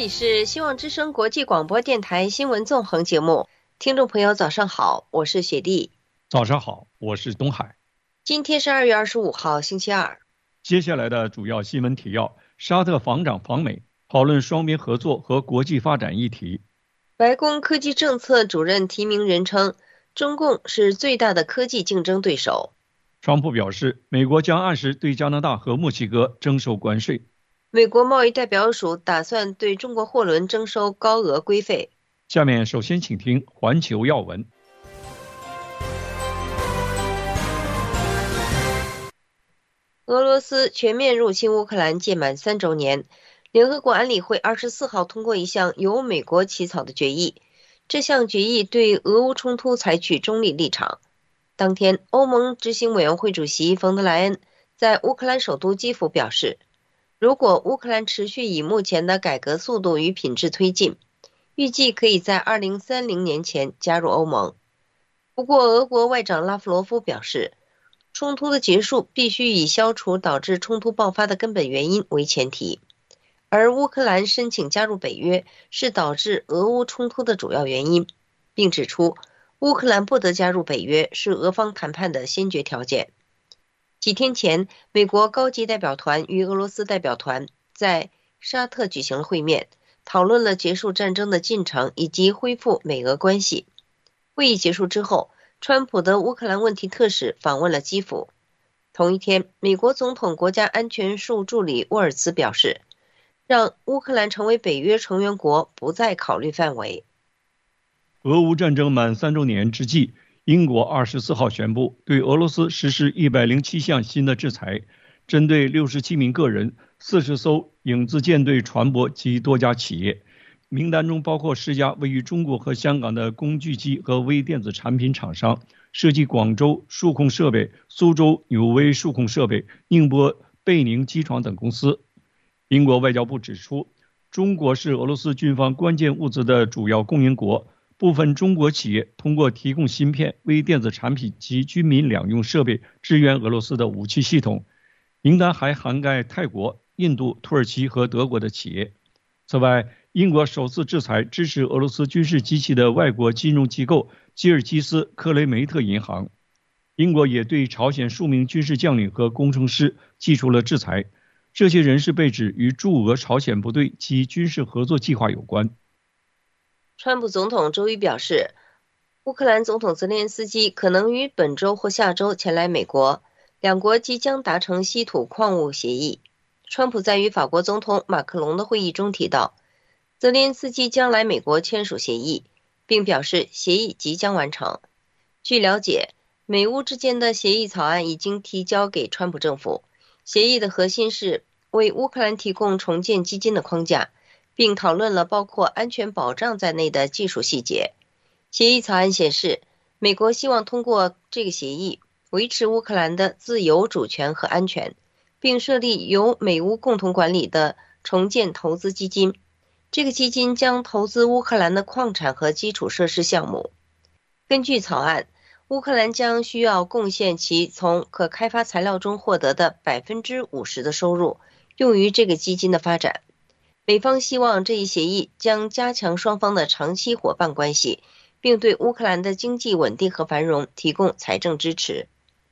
里是希望之声国际广播电台新闻纵横节目，听众朋友早上好，我是雪莉。 早上好，我是东海。 今天是2月25号星期二。 接下来的主要新闻提要：沙特防长访美，讨论双边合作和国际发展议题。 白宫科技政策主任提名人称，中共是最大的科技竞争对手。 川普表示，美国将按时对加拿大和墨西哥征收关税。 美国贸易代表署打算对中国货轮征收高额规费。 下面首先请听环球要闻。 俄罗斯全面入侵乌克兰届满3周年，联合国安理会24号通过一项由美国起草的决议，这项决议对俄乌冲突采取中立立场。当天，欧盟执行委员会主席冯德莱恩在乌克兰首都基辅表示，如果乌克兰持续以目前的改革速度与品质推进，预计可以在2030年前加入欧盟。不过，俄国外长拉夫罗夫表示，冲突的结束必须以消除导致冲突爆发的根本原因为前提，而乌克兰申请加入北约是导致俄乌冲突的主要原因，并指出乌克兰不得加入北约是俄方谈判的先决条件。几天前，美国高级代表团与俄罗斯代表团在沙特举行了会面，讨论了结束战争的进程以及恢复美俄关系。会议结束之后，川普的乌克兰问题特使访问了基辅。同一天，美国总统国家安全处助理沃尔茨表示，让乌克兰成为北约成员国不在考虑范围。 俄乌战争满3周年之际，英国24号宣布对俄罗斯实施107项新的制裁，针对67名个人、40艘影子舰队船舶及多家企业。名单中包括10家位于中国和香港的工具机和微电子产品厂商，涉及广州数控设备、苏州纽威数控设备、宁波贝宁机床等公司。英国外交部指出，中国是俄罗斯军方关键物资的主要供应国，部分中国企业通过提供芯片、微电子产品及军民两用设备支援俄罗斯的武器系统。名单还涵盖泰国、印度、土耳其和德国的企业。此外，英国首次制裁支持俄罗斯军事机器的外国金融机构吉尔吉斯克雷梅特银行。英国也对朝鲜数名军事将领和工程师寄出了制裁，这些人士被指与驻俄朝鲜部队及军事合作计划有关。 川普总统周一表示，乌克兰总统泽连斯基可能于本周或下周前来美国，两国即将达成稀土矿物协议。川普在与法国总统马克龙的会议中提到，泽连斯基将来美国签署协议，并表示协议即将完成。据了解，美乌之间的协议草案已经提交给川普政府，协议的核心是为乌克兰提供重建基金的框架，并讨论了包括安全保障在内的技术细节。协议草案显示，美国希望通过这个协议维持乌克兰的自由主权和安全，并设立由美乌共同管理的重建投资基金。这个基金将投资乌克兰的矿产和基础设施项目。根据草案，乌克兰将需要贡献其从可开发材料中获得的50%的收入，用于这个基金的发展。美方希望这一协议将加强双方的长期伙伴关系，并对乌克兰的经济稳定和繁荣提供财政支持。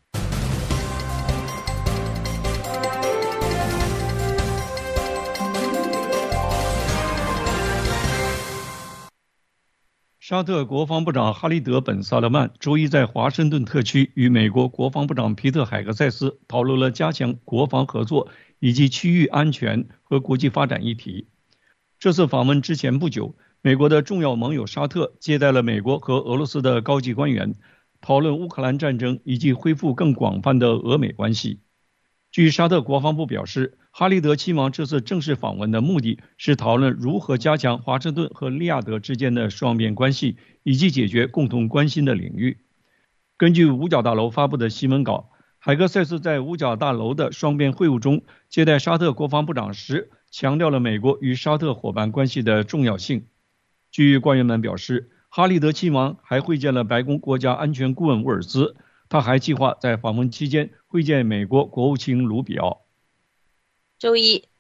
沙特国防部长哈利德·本·萨勒曼周一在华盛顿特区与美国国防部长皮特·海格塞斯讨论了加强国防合作以及区域安全和国际发展议题。这次访问之前不久，美国的重要盟友沙特接待了美国和俄罗斯的高级官员，讨论乌克兰战争以及恢复更广泛的俄美关系。据沙特国防部表示，哈利德期望这次正式访问的目的是讨论如何加强华盛顿和利雅得之间的双边关系，以及解决共同关心的领域。根据五角大楼发布的新闻稿，海格塞斯在五角大楼的双边会晤中接待沙特国防部长时，强调了美国与沙特伙伴关系的重要性。据官员们表示，哈利德亲王还会见了白宫国家安全顾问沃尔兹，他还计划在访问期间会见美国国务卿卢比奥。 周一，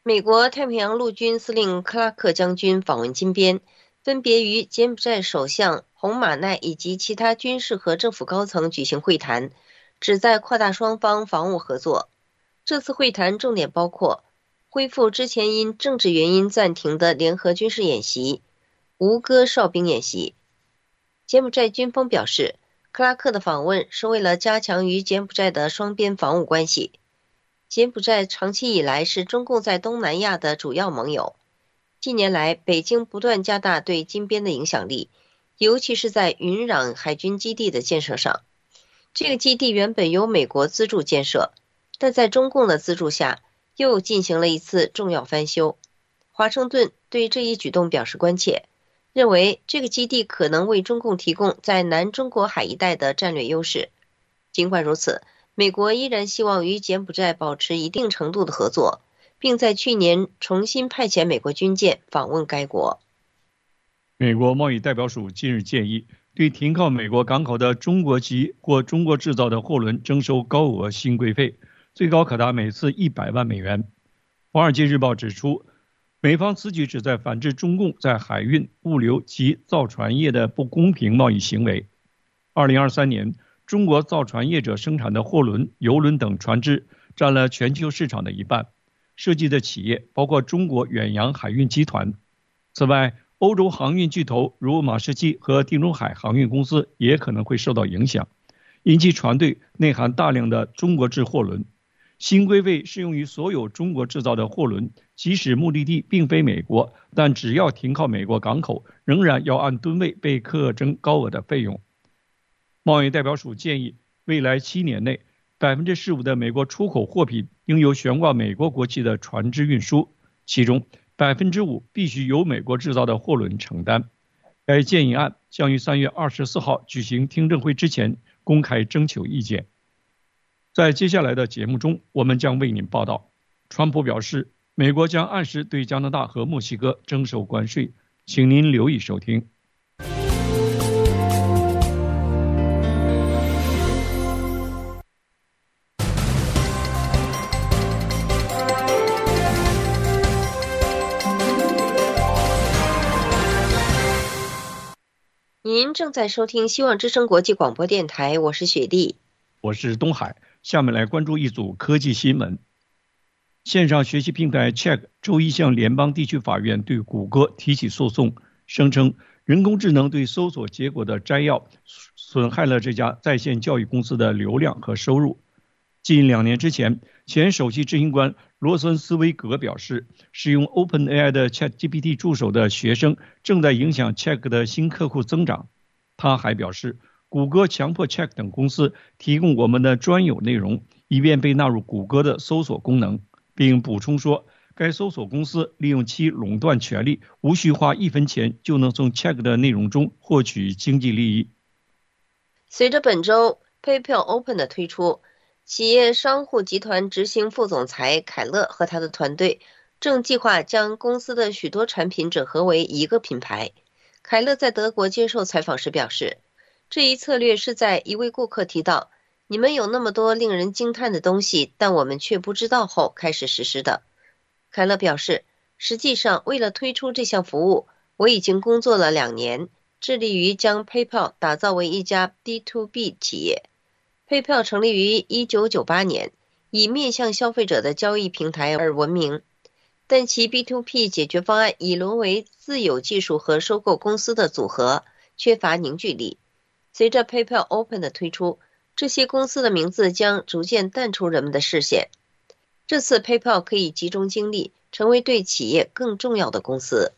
美国太平洋陆军司令克拉克将军访问金边，分别与柬埔寨首相洪马奈以及其他军事和政府高层举行会谈，旨在扩大双方防务合作。这次会谈重点包括恢复之前因政治原因暂停的联合军事演习、吴哥哨兵演习。柬埔寨军方表示，克拉克的访问是为了加强与柬埔寨的双边防务关系。柬埔寨长期以来是中共在东南亚的主要盟友。近年来，北京不断加大对金边的影响力，尤其是在云壤海军基地的建设上。这个基地原本由美国资助建设，但在中共的资助下，又进行了一次重要翻修。华盛顿对这一举动表示关切，认为这个基地可能为中共提供在南中国海一带的战略优势。尽管如此，美国依然希望与柬埔寨保持一定程度的合作，并在去年重新派遣美国军舰访问该国。 美国贸易代表署近日建议，对停靠美国港口的中国籍或中国制造的货轮征收高额新规费，最高可达每次100万美元。华尔街日报指出，美方此举旨在反制中共在海运、物流及造船业的不公平贸易行为。2023年，中国造船业者生产的货轮、邮轮等船只占了全球市场的一半，涉及的企业包括中国远洋海运集团。此外，欧洲航运巨头如马士基和地中海航运公司也可能会受到影响，因其船队内含大量的中国制货轮。新规费适用于所有中国制造的货轮，即使目的地并非美国，但只要停靠美国港口，仍然要按吨位被课征高额的费用。贸易代表署建议，未来7年内，15%的美国出口货品应由悬挂美国国旗的船只运输，其中5%必须由美国制造的货轮承担。该建议案将于3月24号举行听证会之前公开征求意见。在接下来的节目中，我们将为您报道，川普表示，美国将按时对加拿大和墨西哥征收关税，请您留意收听。 您正在收听希望之声国际广播电台，我是雪莉， 我是东海。下面来关注一组科技新闻。线上学习平台 Check 周一向联邦地区法院对谷歌提起诉讼，声称人工智能对搜索结果的摘要损害了这家在线教育公司的流量和收入。近2年之前，前首席执行官罗森斯威格表示，使用 OpenAI 的 ChatGPT 助手的学生正在影响 Check 的新客户增长。他还表示，谷歌强迫 Check 等公司提供我们的专有内容，以便被纳入谷歌的搜索功能，并补充说，该搜索公司利用其垄断权力，无需花1分钱就能从 Check 的内容中获取经济利益。 随着本周 PayPal Open 的推出，企业商户集团执行副总裁凯勒和他的团队正计划将公司的许多产品整合为一个品牌。凯勒在德国接受采访时表示，这一策略是在一位顾客提到你们有那么多令人惊叹的东西，但我们却不知道后开始实施的。凯勒表示，实际上为了推出这项服务，我已经工作了2年，致力于将 PayPal 打造为一家 B2B 企业。PayPal 成立于1998年，以面向消费者的交易平台而闻名，但其 B2P 解决方案已沦为自有技术和收购公司的组合，缺乏凝聚力。随着 PayPal Open 的推出，这些公司的名字将逐渐淡出人们的视线。这次 PayPal 可以集中精力，成为对企业更重要的公司。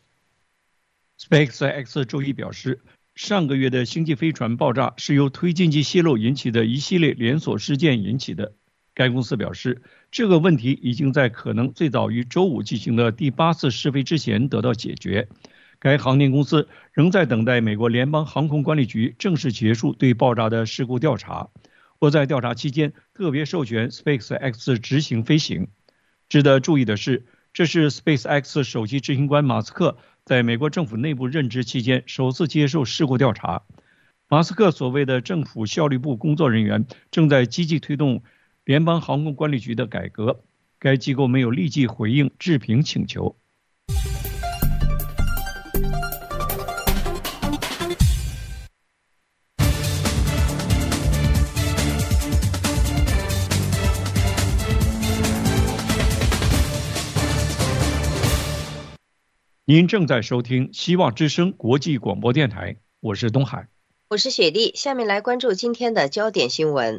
SpaceX 周一表示，上个月的星际飞船爆炸是由推进剂泄漏引起的一系列连锁事件引起的。该公司表示，这个问题已经在可能最早于周5进行的第8次试飞之前得到解决。该航天公司仍在等待美国联邦航空管理局正式结束对爆炸的事故调查，或在调查期间特别授权 SpaceX 执行飞行。值得注意的是，这是 SpaceX 首席执行官马斯克在美国政府内部任职期间首次接受事故调查。马斯克所谓的政府效率部工作人员正在积极推动联邦航空管理局的改革。 该机构没有立即回应置评请求。您正在收听希望之声国际广播电台，我是东海， 我是雪莉。下面来关注今天的焦点新闻。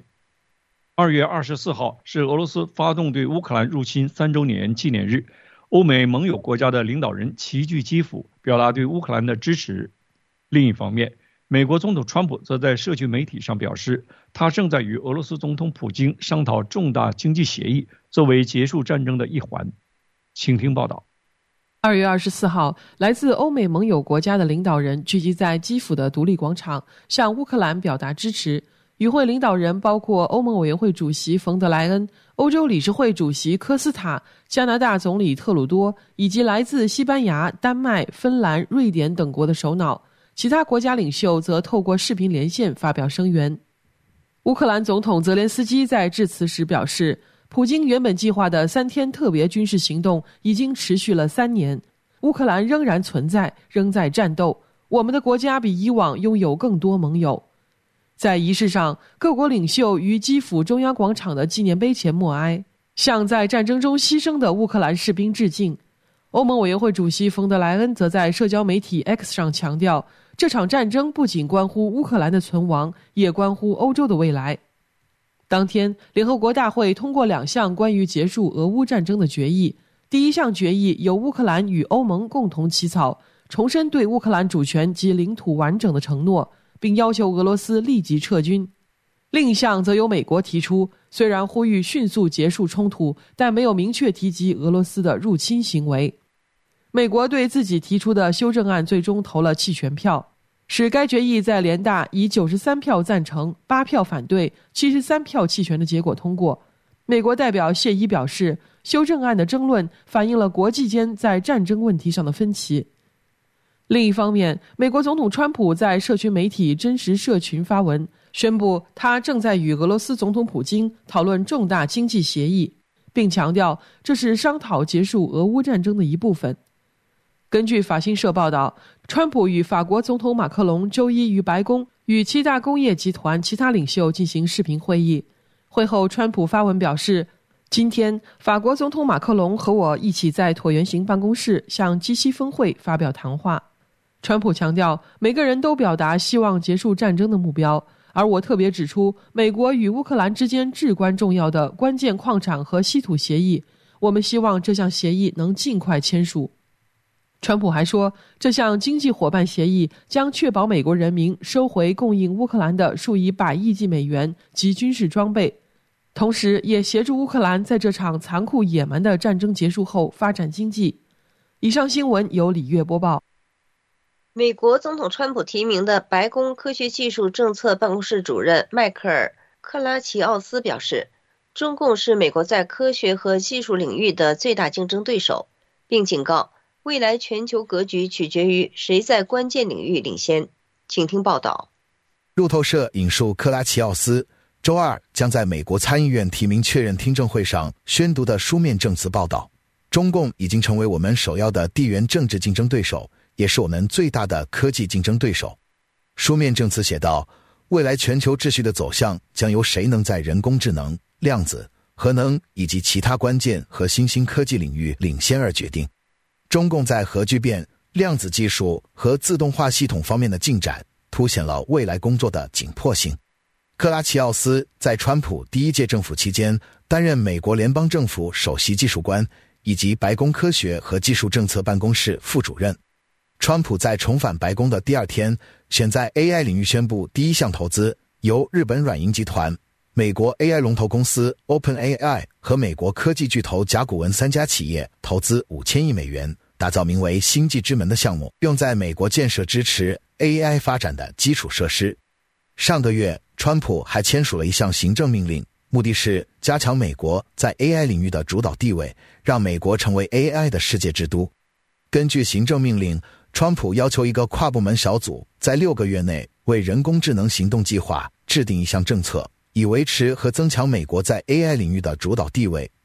2月24号是俄罗斯发动对乌克兰入侵3周年纪念日，欧美盟友国家的领导人齐聚基辅，表达对乌克兰的支持。另一方面，美国总统川普则在社区媒体上表示，他正在与俄罗斯总统普京商讨重大经济协议，作为结束战争的一环。请听报道。 2月24号，来自欧美盟友国家的领导人聚集在基辅的独立广场，向乌克兰表达支持。与会领导人包括欧盟委员会主席冯德莱恩、欧洲理事会主席科斯塔、加拿大总理特鲁多，以及来自西班牙、丹麦、芬兰、瑞典等国的首脑。其他国家领袖则透过视频连线发表声援。乌克兰总统泽连斯基在致辞时表示，普京原本计划的3天特别军事行动已经持续了3年，乌克兰仍然存在，仍在战斗。我们的国家比以往拥有更多盟友。在仪式上，各国领袖于基辅中央广场的纪念碑前默哀，向在战争中牺牲的乌克兰士兵致敬。欧盟委员会主席冯德莱恩则在社交媒体 X 上强调，这场战争不仅关乎乌克兰的存亡，也关乎欧洲的未来。当天，联合国大会通过2项关于结束俄乌战争的决议。第一项决议由乌克兰与欧盟共同起草，重申对乌克兰主权及领土完整的承诺，并要求俄罗斯立即撤军。另一项则由美国提出，虽然呼吁迅速结束冲突，但没有明确提及俄罗斯的入侵行为。美国对自己提出的修正案最终投了弃权票，使该决议在联大以93票赞成、8票反对、73票弃权的结果通过。美国代表谢伊表示，修正案的争论反映了国际间在战争问题上的分歧。另一方面，美国总统川普在社群媒体真实社群发文，宣布他正在与俄罗斯总统普京讨论重大经济协议，并强调这是商讨结束俄乌战争的一部分。根据法新社报道，川普与法国总统马克龙周一于白宫与7大工业集团其他领袖进行视频会议。会后，川普发文表示，今天法国总统马克龙和我一起在椭圆形办公室向G7峰会发表谈话。川普强调，每个人都表达希望结束战争的目标，而我特别指出美国与乌克兰之间至关重要的关键矿产和稀土协议，我们希望这项协议能尽快签署。川普还说，这项经济伙伴协议将确保美国人民收回供应乌克兰的数以百亿计美元及军事装备，同时也协助乌克兰在这场残酷野蛮的战争结束后发展经济。以上新闻由李月播报。 美国总统川普提名的白宫科学技术政策办公室主任迈克尔·克拉奇奥斯表示，中共是美国在科学和技术领域的最大竞争对手，并警告未来全球格局取决于谁在关键领域领先。请听报道。 路透社引述克拉奇奥斯周二将在美国参议院提名确认听证会上宣读的书面证词报道，中共已经成为我们首要的地缘政治竞争对手，也是我们最大的科技竞争对手。书面证词写道，未来全球秩序的走向将由谁能在人工智能、量子、核能以及其他关键和新兴科技领域领先而决定。中共在核聚变、量子技术和自动化系统方面的进展凸显了未来工作的紧迫性。克拉奇奥斯在川普第一届政府期间担任美国联邦政府首席技术官以及白宫科学和技术政策办公室副主任。川普在重返白宫的第2天，选在 AI 领域宣布第一项投资，由日本软银集团、美国 AI 龙头公司 OpenAI 和美国科技巨头甲骨文3家企业投资5000亿美元，打造名为星际之门的项目，用在美国建设支持 AI 发展的基础设施。上个月，川普还签署了一项行政命令，目的是加强美国在 AI 领域的主导地位，让美国成为 AI 的世界之都。根据行政命令，川普要求一个跨部门小组在6个月内为人工智能行动计划制定一项政策，以维持和增强美国在 AI 领域的主导地位，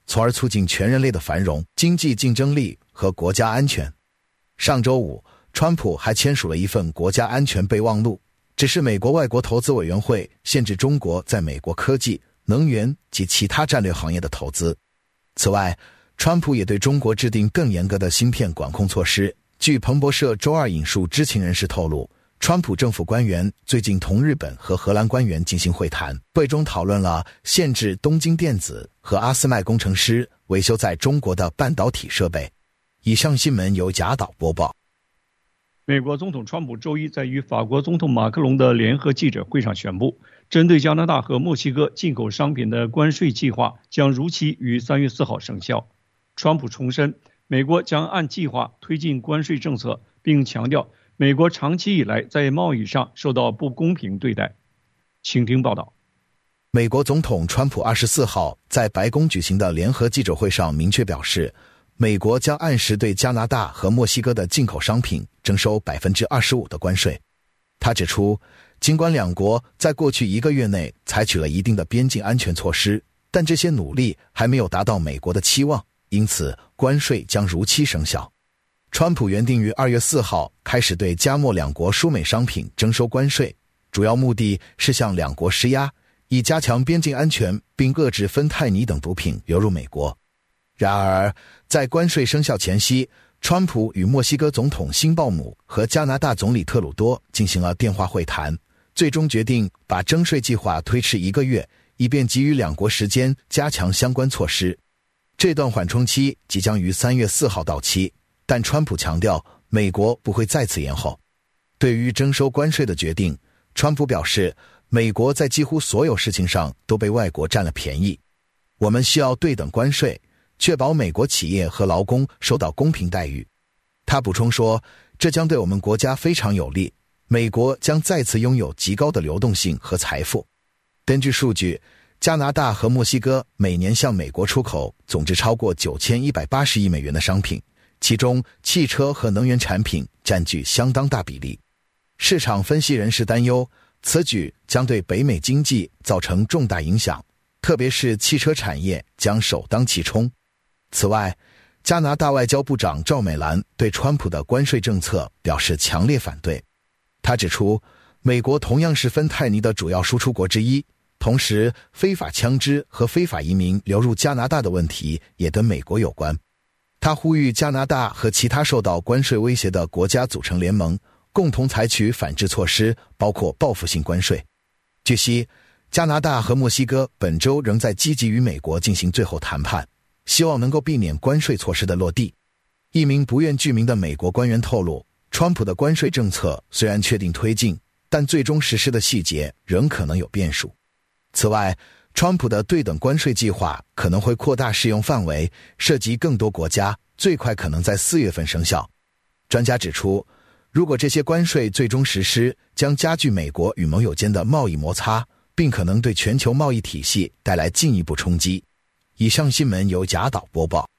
从而促进全人类的繁荣、经济竞争力和国家安全。上周五，川普还签署了一份国家安全备忘录，指示美国外国投资委员会限制中国在美国科技、能源及其他战略行业的投资。此外，川普也对中国制定更严格的芯片管控措施。据彭博社周二引述知情人士透露，川普政府官员最近同日本和荷兰官员进行会谈，会中讨论了限制东京电子和阿斯麦工程师维修在中国的半导体设备。以上新闻由贾导播报。 美国总统川普周一在与法国总统马克龙的联合记者会上宣布，针对加拿大和墨西哥进口商品的关税计划将如期于3月4号生效。川普重申，美国将按计划推进关税政策，并强调美国长期以来在贸易上受到不公平对待。请听报道。 美国总统川普24号在白宫举行的联合记者会上明确表示，美国将按时对加拿大和墨西哥的进口商品征收 25% 的关税。他指出，尽管两国在过去1个月内采取了一定的边境安全措施，但这些努力还没有达到美国的期望，因此关税将如期生效。川普原定于2月4号开始对加墨两国输美商品征收关税，主要目的是向两国施压，以加强边境安全并遏制芬太尼等毒品流入美国。然而，在关税生效前夕，川普与墨西哥总统辛鲍姆和加拿大总理特鲁多进行了电话会谈，最终决定把征税计划推迟1个月，以便给予两国时间加强相关措施。这段缓冲期即将于3月4号到期，但川普强调美国不会再次延后。对于征收关税的决定，川普表示，美国在几乎所有事情上都被外国占了便宜。我们需要对等关税，确保美国企业和劳工受到公平待遇。他补充说，这将对我们国家非常有利，美国将再次拥有极高的流动性和财富。根据数据，加拿大和墨西哥每年向美国出口总值超过9180亿美元的商品，其中汽车和能源产品占据相当大比例。市场分析人士担忧，此举将对北美经济造成重大影响，特别是汽车产业将首当其冲。此外，加拿大外交部长赵美兰对川普的关税政策表示强烈反对。他指出，美国同样是芬太尼的主要输出国之一，同时非法枪支和非法移民流入加拿大的问题也跟美国有关。他呼吁加拿大和其他受到关税威胁的国家组成联盟，共同采取反制措施，包括报复性关税。据悉，加拿大和墨西哥本周仍在积极与美国进行最后谈判，希望能够避免关税措施的落地。一名不愿具名的美国官员透露，川普的关税政策虽然确定推进，但最终实施的细节仍可能有变数。此外，川普的对等关税计划可能会扩大适用范围，涉及更多国家，最快可能在4月份生效。专家指出，如果这些关税最终实施，将加剧美国与盟友间的贸易摩擦，并可能对全球贸易体系带来进一步冲击。以上新闻由贾导播报。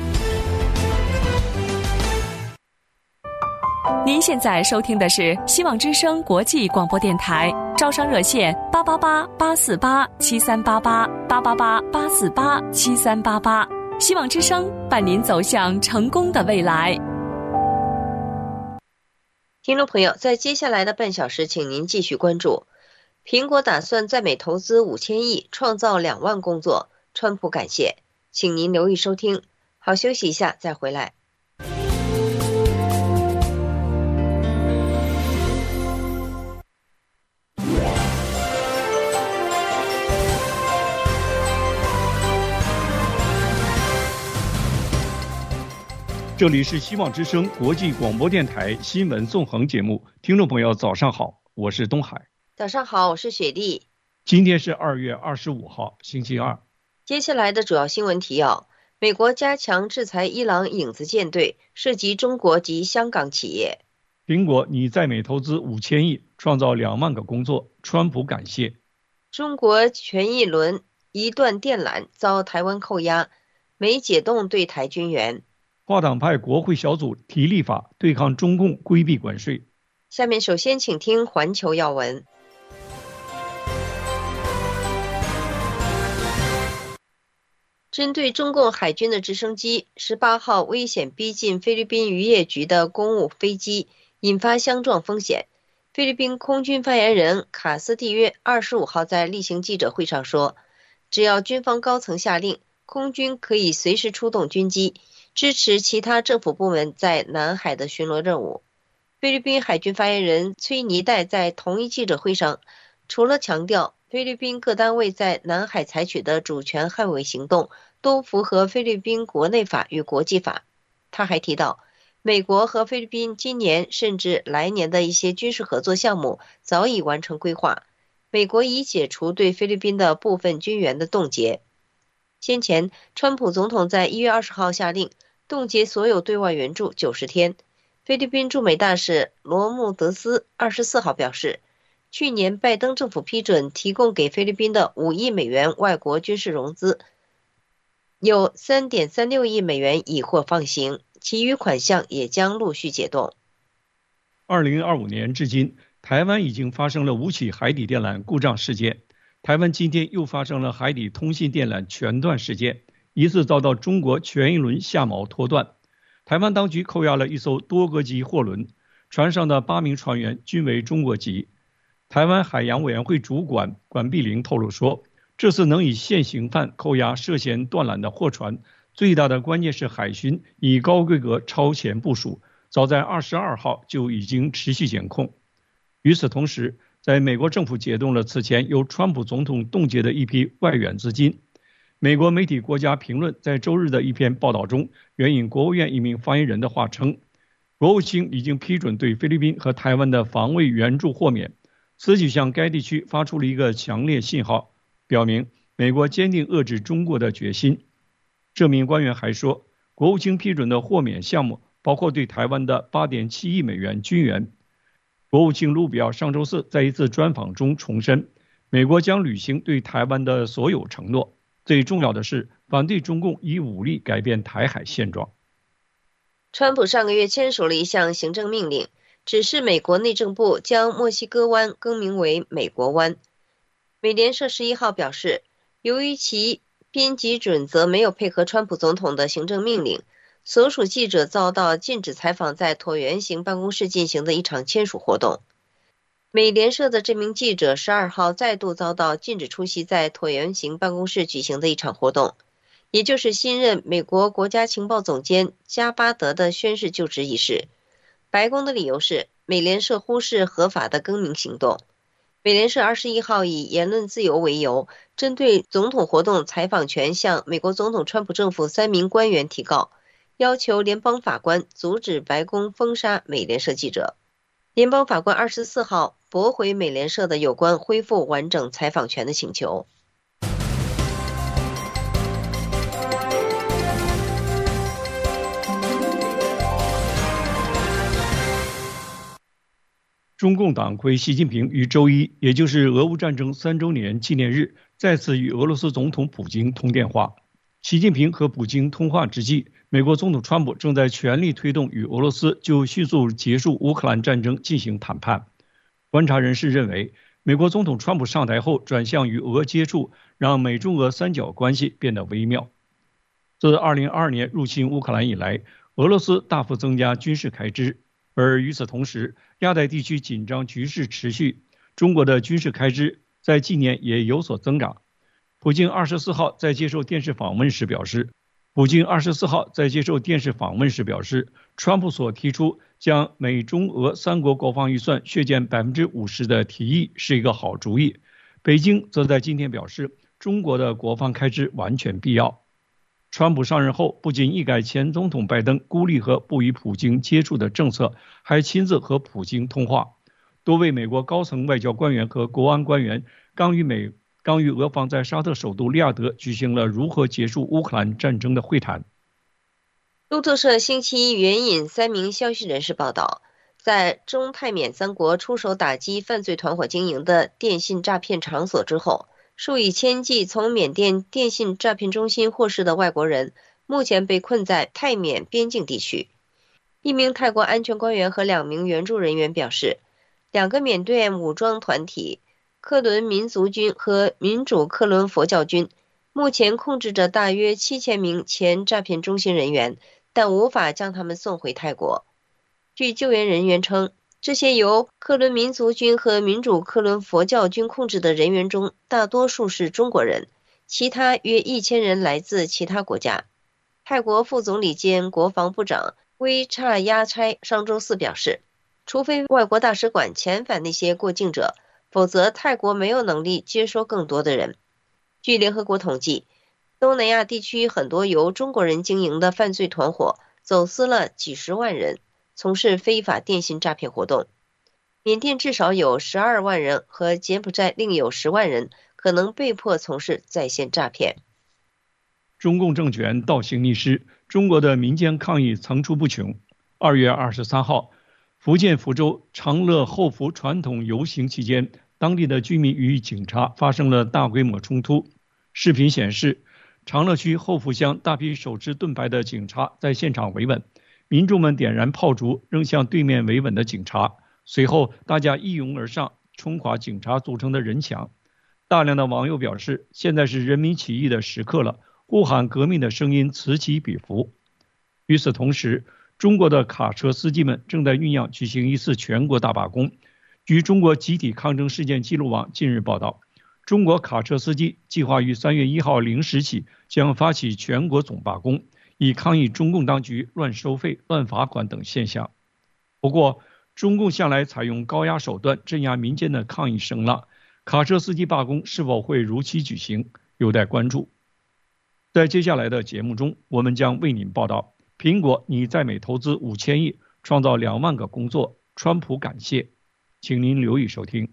您现在收听的是希望之声国际广播电台，招商热线888-848-7388，888-848-7388，希望之声伴您走向成功的未来。 听众朋友，在接下来的半小时，请您继续关注。苹果打算在美投资5000亿，创造2万工作，川普感谢。请您留意收听。好，休息一下再回来。 这里是希望之声国际广播电台新闻纵横节目，听众朋友早上好，我是东海。 早上好，我是雪莉。 今天是2月25号，星期二。 接下来的主要新闻提要：美国加强制裁伊朗影子舰队，涉及中国及香港企业。 苹果拟在美投资5000亿，创造2万个工作，川普感谢。 中国全一轮一段电缆遭台湾扣押，美解冻对台军援。 跨党派国会小组提立法对抗中共规避关税。 下面首先请听环球要闻。 针对中共海军的直升机18号危险逼近菲律宾渔业局的公务飞机，引发相撞风险。菲律宾空军发言人卡斯蒂约25号在例行记者会上说，只要军方高层下令，空军可以随时出动军机，支持其他政府部门在南海的巡逻任务。菲律宾海军发言人崔尼代在同一记者会上，除了强调菲律宾各单位在南海采取的主权捍卫行动都符合菲律宾国内法与国际法，他还提到，美国和菲律宾今年甚至来年的一些军事合作项目早已完成规划，美国已解除对菲律宾的部分军援的冻结。先前，川普总统在1月20号下令冻结所有对外援助90天。菲律宾驻美大使罗穆德斯24号表示，去年拜登政府批准提供给菲律宾的5亿美元外国军事融资，有 3.36 亿美元已获放行，其余款项也将陆续解冻。 2025年至今，台湾已经发生了5起海底电缆故障事件。台湾今天又发生了海底通信电缆全断事件，疑似遭到中国全一轮下锚拖断。台湾当局扣押了一艘多国籍货轮，船上的8名船员均为中国籍。台湾海洋委员会主管管碧玲透露说，这次能以现行犯扣押涉嫌断缆的货船，最大的关键是海巡以高规格超前部署，早在22号就已经持续检控。与此同时，在美国政府解冻了此前由川普总统冻结的一批外援资金。美国媒体《国家评论》在周日的一篇报道中，援引国务院一名发言人的话称，国务卿已经批准对菲律宾和台湾的防卫援助豁免，此举向该地区发出了一个强烈信号，表明美国坚定遏制中国的决心。这名官员还说，国务卿批准的豁免项目包括对台湾的 8.7 亿美元军援。国务卿卢比奥上周四在一次专访中重申，美国将履行对台湾的所有承诺，最重要的是反对中共以武力改变台海现状。 川普上个月签署了一项行政命令，指示美国内政部将墨西哥湾更名为美国湾。美联社11号表示，由于其编辑准则没有配合川普总统的行政命令，所属记者遭到禁止采访在椭圆形办公室进行的一场签署活动。美联社的这名记者12号再度遭到禁止出席在椭圆形办公室举行的一场活动，也就是新任美国国家情报总监加巴德的宣誓就职仪式。白宫的理由是美联社忽视合法的更名行动。美联社21号以言论自由为由，针对总统活动采访权向美国总统川普政府3名官员提告，要求联邦法官阻止白宫封杀美联社记者。联邦法官24号驳回美联社的有关恢复完整采访权的请求。 中共党魁习近平于周一，也就是俄乌战争3周年纪念日，再次与俄罗斯总统普京通电话。习近平和普京通话之际，美国总统川普正在全力推动与俄罗斯就迅速结束乌克兰战争进行谈判。观察人士认为，美国总统川普上台后转向与俄接触，让美中俄三角关系变得微妙。自2022年入侵乌克兰以来，俄罗斯大幅增加军事开支，而与此同时，亚太地区紧张局势持续，中国的军事开支在近年也有所增长。普京24号在接受电视访问时表示，川普所提出将美中俄三国国防预算削减 50% 的提议是一个好主意。北京则在今天表示，中国的国防开支完全必要。川普上任后，不仅一改前总统拜登孤立和不与普京接触的政策，还亲自和普京通话。多位美国高层外交官员和国安官员刚与俄方在沙特首都利雅得举行了如何结束乌克兰战争的会谈。 路透社星期一援引3名消息人士报道，在中泰缅三国出手打击犯罪团伙经营的电信诈骗场所之后，数以千计从缅甸电信诈骗中心获释的外国人目前被困在泰缅边境地区。一名泰国安全官员和2名援助人员表示，2个缅甸武装团体克伦民族军和民主克伦佛教军目前控制着大约7000名前诈骗中心人员，但无法将他们送回泰国。据救援人员称，这些由克伦民族军和民主克伦佛教军控制的人员中，大多数是中国人，其他约1000人来自其他国家。泰国副总理兼国防部长威查亚差上周四表示，除非外国大使馆遣返那些过境者，否则泰国没有能力接收更多的人。据联合国统计，东南亚地区很多由中国人经营的犯罪团伙走私了几十万人，从事非法电信诈骗活动。缅甸至少有12万人和柬埔寨另有10万人可能被迫从事在线诈骗。 中共政权倒行逆施，中国的民间抗议层出不穷。2月23号，福建福州长乐后福传统游行期间，当地的居民与警察发生了大规模冲突。视频显示，长乐区后福乡大批手持盾牌的警察在现场维稳，民众们点燃炮竹扔向对面维稳的警察，随后大家一拥而上，冲垮警察组成的人墙。大量的网友表示，现在是人民起义的时刻了，呼喊革命的声音此起彼伏。与此同时，中国的卡车司机们正在酝酿举行一次全国大罢工。据中国集体抗争事件记录网近日报道，中国卡车司机计划于3月1号0时起将发起全国总罢工，以抗议中共当局乱收费、乱罚款等现象。不过，中共向来采用高压手段镇压民间的抗议声浪，卡车司机罢工是否会如期举行，有待关注。在接下来的节目中，我们将为您报道：苹果拟在美投资5000亿，创造2万个工作，川普感谢。请您留意收听。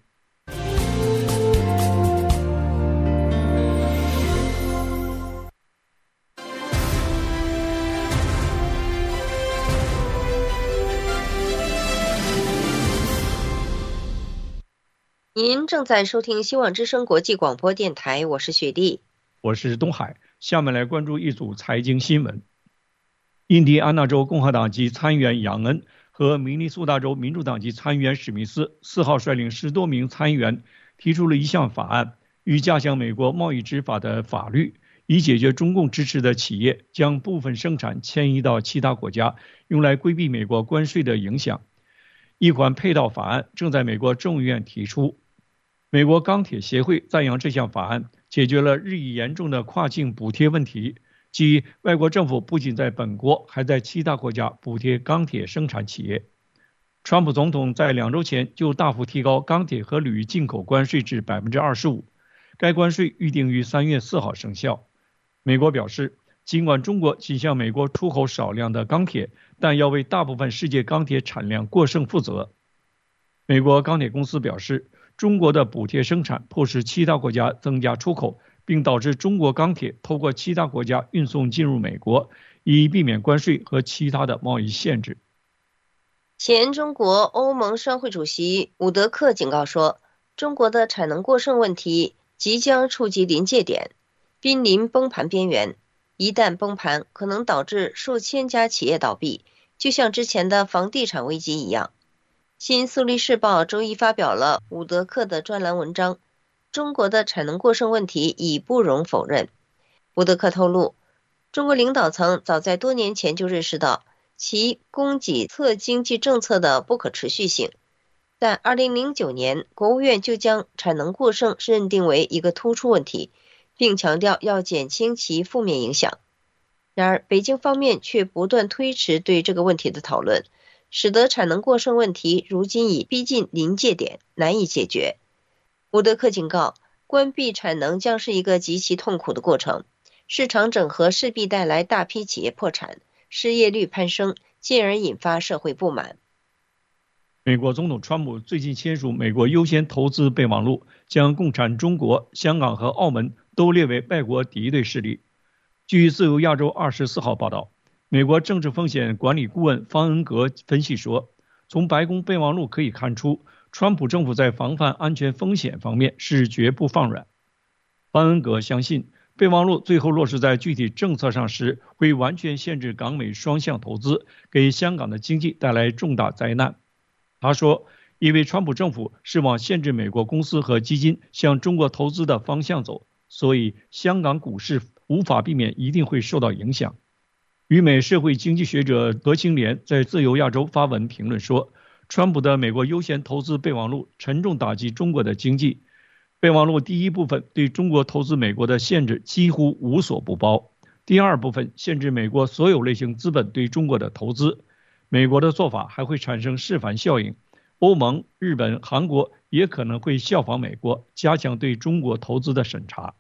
您正在收听希望之声国际广播电台，我是雪莉， 我是东海。下面来关注一组财经新闻。印第安纳州共和党籍参议员杨恩和明尼苏达州民主党籍参议员史密斯4号率领10多名参议员提出了一项法案，欲加强美国贸易执法的法律，以解决中共支持的企业将部分生产迁移到其他国家，用来规避美国关税的影响。一款配套法案正在美国众议院提出。美国钢铁协会赞扬这项法案解决了日益严重的跨境补贴问题，即外国政府不仅在本国，还在其他国家补贴钢铁生产企业。川普总统在2周前就大幅提高钢铁和铝进口关税至 25%， 该关税预定于3月4号生效。美国表示，尽管中国仅向美国出口少量的钢铁，但要为大部分世界钢铁产量过剩负责。美国钢铁公司表示，中国的补贴生产迫使其他国家增加出口，并导致中国钢铁透过其他国家运送进入美国，以避免关税和其他的贸易限制。 前中国欧盟商会主席伍德克警告说，中国的产能过剩问题即将触及临界点，濒临崩盘边缘。一旦崩盘，可能导致数千家企业倒闭，就像之前的房地产危机一样。新苏黎世报周一发表了伍德克的专栏文章，中国的产能过剩问题已不容否认。伍德克透露，中国领导层早在多年前就认识到其供给侧经济政策的不可持续性，在2009年，国务院就将产能过剩认定为一个突出问题，并强调要减轻其负面影响。然而，北京方面却不断推迟对这个问题的讨论，使得产能过剩问题如今已逼近临界点，难以解决。伍德克警告，关闭产能将是一个极其痛苦的过程，市场整合势必带来大批企业破产，失业率攀升，进而引发社会不满。 美国总统川普最近签署美国优先投资备忘录，将共产中国、香港和澳门都列为外国敌对势力。据自由亚洲24号报道，美国政治风险管理顾问方恩格分析说，从白宫备忘录可以看出，川普政府在防范安全风险方面是绝不放软。方恩格相信，备忘录最后落实在具体政策上时，会完全限制港美双向投资，给香港的经济带来重大灾难。他说，因为川普政府是往限制美国公司和基金向中国投资的方向走， 所以香港股市无法避免一定会受到影响。旅美社会经济学者何清莲在自由亚洲发文评论说，川普的美国优先投资备忘录沉重打击中国的经济。备忘录第一部分对中国投资美国的限制几乎无所不包，第二部分限制美国所有类型资本对中国的投资。美国的做法还会产生示范效应，欧盟、日本、韩国也可能会效仿美国，加强对中国投资的审查。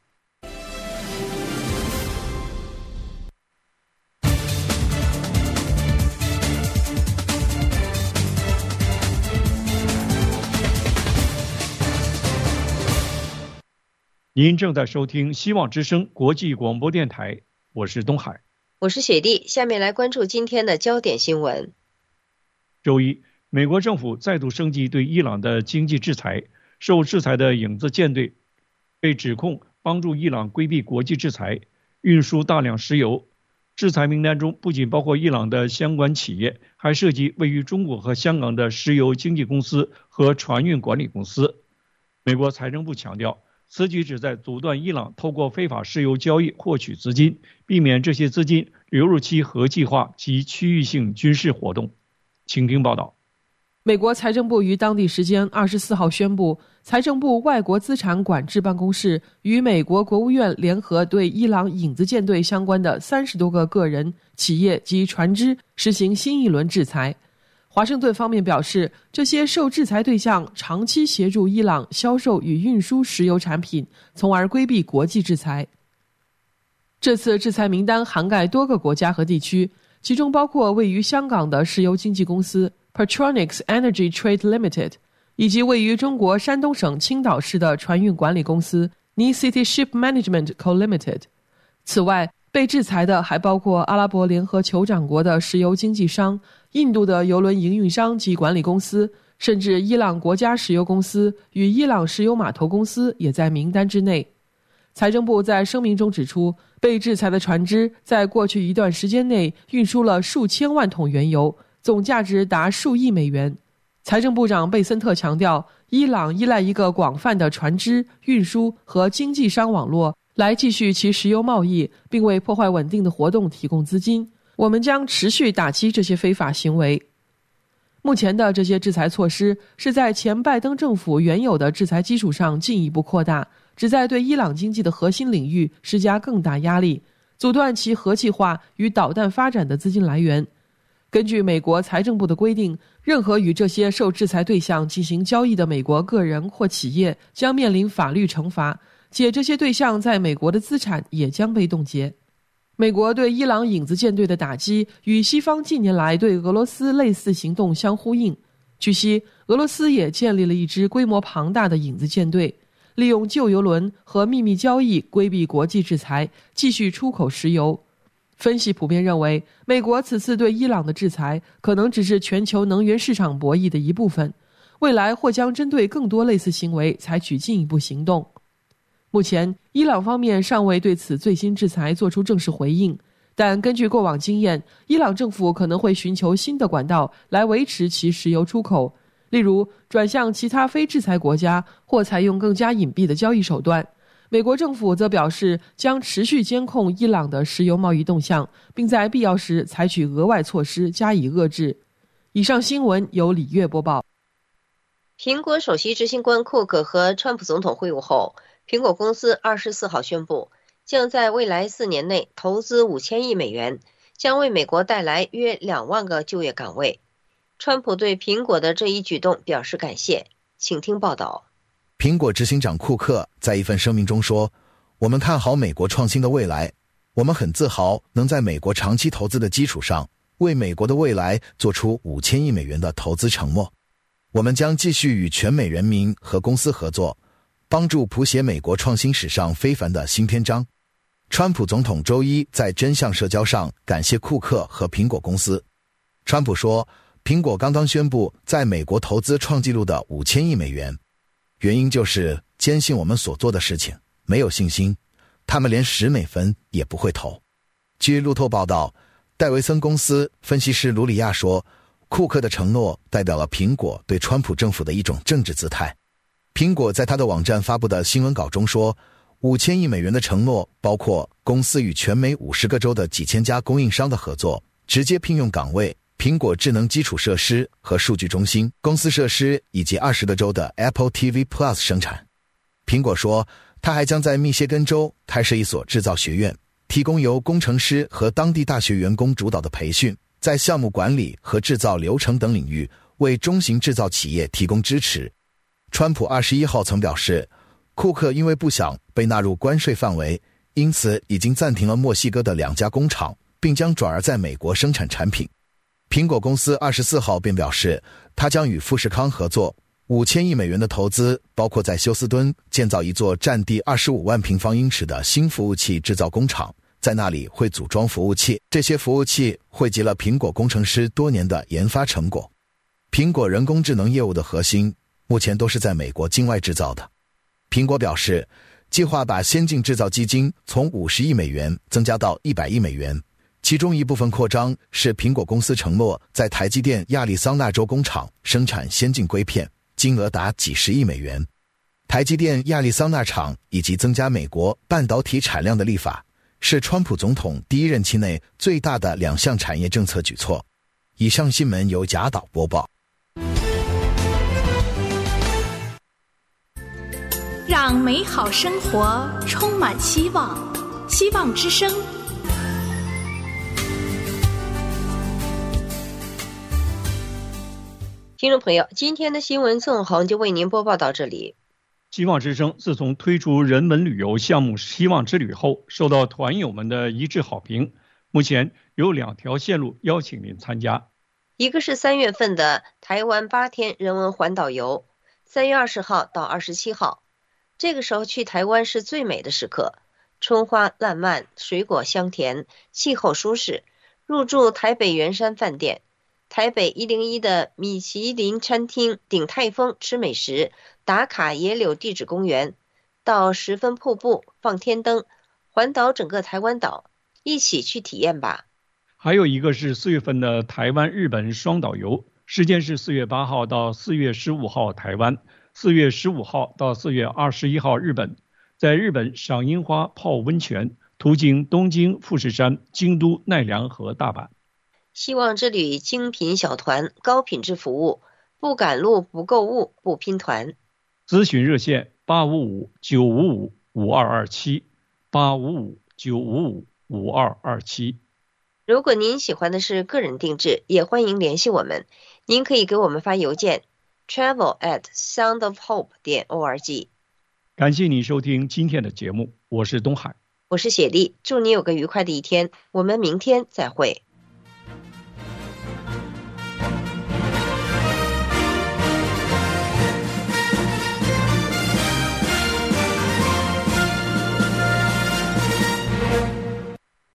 您正在收听希望之声国际广播电台，我是东海， 我是雪莉。下面来关注今天的焦点新闻。 周一，美国政府再度升级对伊朗的经济制裁，受制裁的影子舰队被指控帮助伊朗规避国际制裁，运输大量石油。制裁名单中不仅包括伊朗的相关企业，还涉及位于中国和香港的石油经纪公司和船运管理公司。美国财政部强调，此举旨在阻断伊朗透过非法石油交易获取资金，避免这些资金流入其核计划及区域性军事活动。请听报道。 美国财政部于当地时间24号宣布，财政部外国资产管制办公室与美国国务院联合对伊朗影子舰队相关的30多个个人、企业及船只实行新一轮制裁。华盛顿方面表示，这些受制裁对象长期协助伊朗销售与运输石油产品，从而规避国际制裁。这次制裁名单涵盖多个国家和地区，其中包括位于香港的石油经纪公司 Petronas Energy Trade Limited， 以及位于中国山东省青岛市的船运管理公司 Ni City Ship Management Co Limited。 此外，被制裁的还包括阿拉伯联合酋长国的石油经纪商、印度的油轮营运商及管理公司，甚至伊朗国家石油公司与伊朗石油码头公司也在名单之内。财政部在声明中指出，被制裁的船只在过去一段时间内运输了数千万桶原油，总价值达数亿美元。财政部长贝森特强调，伊朗依赖一个广泛的船只、运输和经纪商网络来继续其石油贸易，并为破坏稳定的活动提供资金。我们将持续打击这些非法行为。目前的这些制裁措施是在前拜登政府原有的制裁基础上进一步扩大，旨在对伊朗经济的核心领域施加更大压力，阻断其核计划与导弹发展的资金来源。根据美国财政部的规定，任何与这些受制裁对象进行交易的美国个人或企业将面临法律惩罚，且这些对象在美国的资产也将被冻结。美国对伊朗影子舰队的打击与西方近年来对俄罗斯类似行动相呼应。据悉，俄罗斯也建立了一支规模庞大的影子舰队，利用旧油轮和秘密交易规避国际制裁，继续出口石油。分析普遍认为，美国此次对伊朗的制裁可能只是全球能源市场博弈的一部分，未来或将针对更多类似行为采取进一步行动。目前，伊朗方面尚未对此最新制裁做出正式回应，但根据过往经验，伊朗政府可能会寻求新的管道来维持其石油出口，例如转向其他非制裁国家，或采用更加隐蔽的交易手段。美国政府则表示将持续监控伊朗的石油贸易动向，并在必要时采取额外措施加以遏制。以上新闻由李月播报。 苹果首席执行官库克和川普总统会晤后，苹果公司24号宣布，将在未来4年内投资5000亿美元，将为美国带来约2万个就业岗位。川普对苹果的这一举动表示感谢，请听报道。 苹果执行长库克在一份声明中说，我们看好美国创新的未来，我们很自豪能在美国长期投资的基础上，为美国的未来做出5000亿美元的投资承诺。我们将继续与全美人民和公司合作，帮助谱写美国创新史上非凡的新篇章。川普总统周一在真相社交上感谢库克和苹果公司。川普说，苹果刚刚宣布在美国投资创纪录的5000亿美元，原因就是坚信我们所做的事情，没有信心，他们连10美分也不会投。据路透报道，戴维森公司分析师卢里亚说，库克的承诺代表了苹果对川普政府的一种政治姿态。苹果在他的网站发布的新闻稿中说， 5000亿美元的承诺包括公司与全美50个州的几千家供应商的合作，直接聘用岗位、苹果智能基础设施和数据中心、公司设施以及20个州的 Apple TV Plus 生产。苹果说，它还将在密歇根州开设一所制造学院，提供由工程师和当地大学员工主导的培训，在项目管理和制造流程等领域为中型制造企业提供支持。川普21号曾表示，库克因为不想被纳入关税范围，因此已经暂停了墨西哥的2家工厂，并将转而在美国生产产品。苹果公司24号便表示，它将与富士康合作，5000亿美元的投资包括在休斯敦建造一座占地25万平方英尺的新服务器制造工厂，在那里会组装服务器，这些服务器汇集了苹果工程师多年的研发成果。苹果人工智能业务的核心目前都是在美国境外制造的。苹果表示，计划把先进制造基金从50亿美元增加到100亿美元，其中一部分扩张是苹果公司承诺在台积电亚利桑那州工厂生产先进硅片，金额达几十亿美元。台积电亚利桑那厂以及增加美国半导体产量的立法，是川普总统第一任期内最大的2项产业政策举措。以上新闻由贾导播报。 让美好生活充满希望，希望之声。 听众朋友，今天的新闻纵横就为您播报到这里。 希望之声自从推出人文旅游项目希望之旅后，受到团友们的一致好评。目前有2条线路邀请您参加， 一个是3月份的台湾8天人文环岛游，3月20号到27号。这个时候去台湾是最美的时刻，春花烂漫，水果香甜，气候舒适。入住台北圆山饭店，台北101的米其林餐厅鼎泰丰吃美食，打卡野柳地质公园，到十分瀑布放天灯，环岛整个台湾岛，一起去体验吧。 还有一个是4月份的台湾日本双岛游，时间是4月8号到4月15号台湾，4月15号到4月21号日本，在日本赏樱花泡温泉，途经东京、富士山、京都、奈良和大阪。 希望之旅精品小团，高品质服务，不赶路不购物不拼团。 咨询热线855-955-5227 855-955-5227。 如果您喜欢的是个人定制，也欢迎联系我们。您可以给我们发邮件 travel@soundofhope.org。 感谢你收听今天的节目，我是东海， 我是雪莉，祝你有个愉快的一天，我们明天再会。